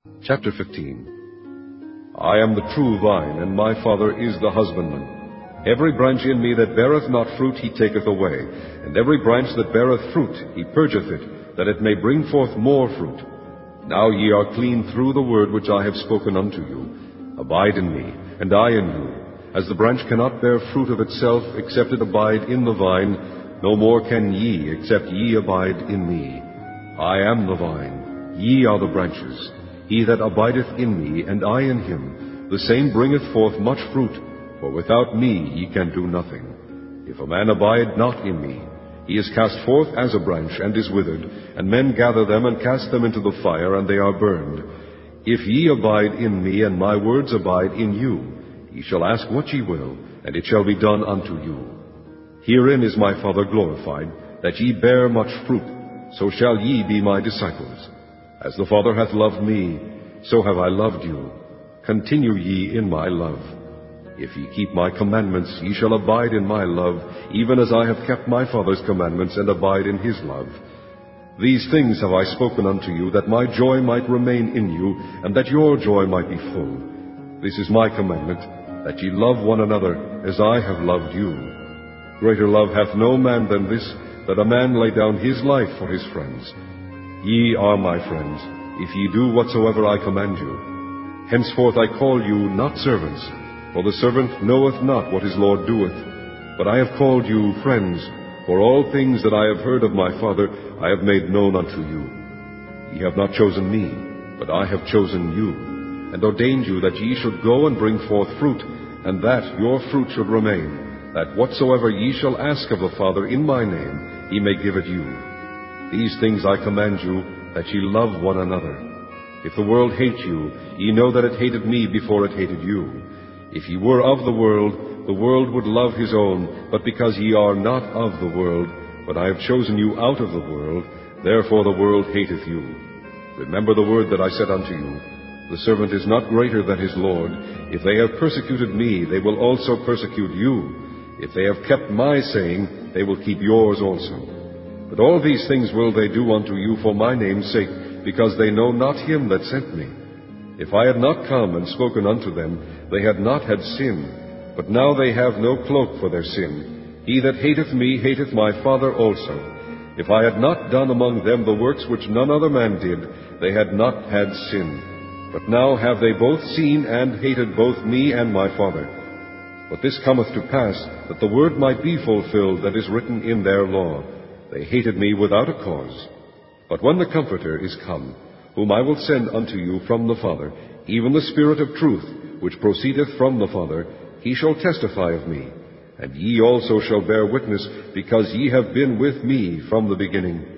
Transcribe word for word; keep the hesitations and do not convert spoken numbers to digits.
Chapter fifteen. I am the true vine, and my Father is the husbandman. Every branch in me that beareth not fruit he taketh away, and every branch that beareth fruit he purgeth it, that it may bring forth more fruit. Now ye are clean through the word which I have spoken unto you. Abide in me, and I in you. As the branch cannot bear fruit of itself, except it abide in the vine, no more can ye, except ye abide in me. I am the vine, ye are the branches. He that abideth in me, and I in him, the same bringeth forth much fruit, for without me ye can do nothing. If a man abide not in me, he is cast forth as a branch, and is withered, and men gather them, and cast them into the fire, and they are burned. If ye abide in me, and my words abide in you, ye shall ask what ye will, and it shall be done unto you. Herein is my Father glorified, that ye bear much fruit, so shall ye be my disciples. As the Father hath loved me, so have I loved you. Continue ye in my love. If ye keep my commandments, ye shall abide in my love, even as I have kept my Father's commandments, and abide in his love. These things have I spoken unto you, that my joy might remain in you, and that your joy might be full. This is my commandment, that ye love one another, as I have loved you. Greater love hath no man than this, that a man lay down his life for his friends. Ye are my friends, if ye do whatsoever I command you. Henceforth I call you not servants, for the servant knoweth not what his Lord doeth. But I have called you friends, for all things that I have heard of my Father I have made known unto you. Ye have not chosen me, but I have chosen you, and ordained you that ye should go and bring forth fruit, and that your fruit should remain, that whatsoever ye shall ask of the Father in my name, he may give it you. These things I command you, that ye love one another. If the world hate you, ye know that it hated me before it hated you. If ye were of the world, the world would love his own, but because ye are not of the world, but I have chosen you out of the world, therefore the world hateth you. Remember the word that I said unto you, the servant is not greater than his Lord. If they have persecuted me, they will also persecute you. If they have kept my saying, they will keep yours also. But all these things will they do unto you for my name's sake, because they know not him that sent me. If I had not come and spoken unto them, they had not had sin. But now they have no cloak for their sin. He that hateth me hateth my Father also. If I had not done among them the works which none other man did, they had not had sin. But now have they both seen and hated both me and my Father. But this cometh to pass, that the word might be fulfilled that is written in their law. They hated me without a cause. But when the Comforter is come, whom I will send unto you from the Father, even the Spirit of truth, which proceedeth from the Father, he shall testify of me. And ye also shall bear witness, because ye have been with me from the beginning.